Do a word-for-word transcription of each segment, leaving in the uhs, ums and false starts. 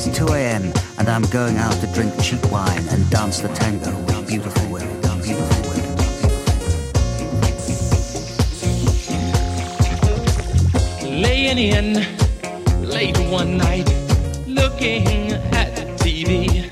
It's two a.m. and I'm going out to drink cheap wine and dance the tango with beautiful women, beautiful women. Laying in late one night, looking at T V.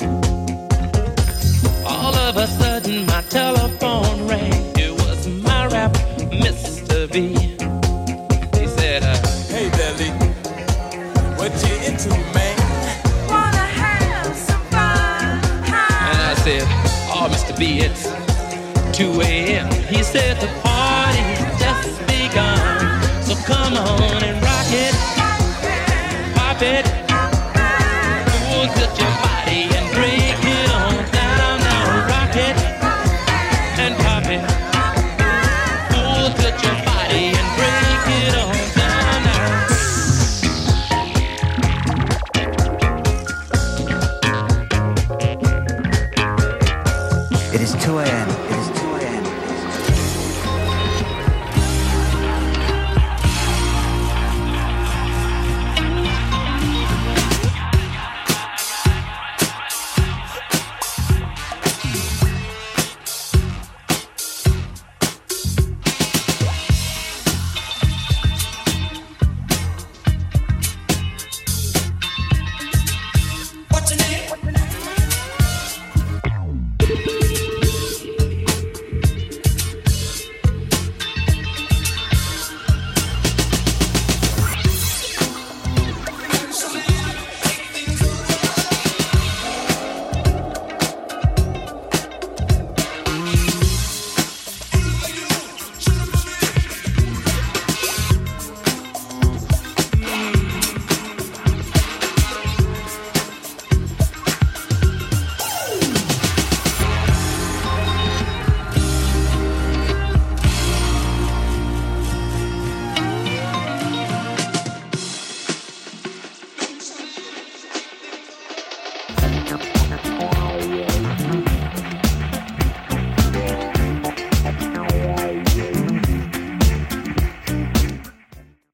All of a sudden my telephone rang. It was my rap, Mister B. He said, uh, hey Deli, what you into, man? Wanna have some fun? And I said, oh, Mister B, it's two a.m. He said, the party's just begun, so come on and rock it, pop it.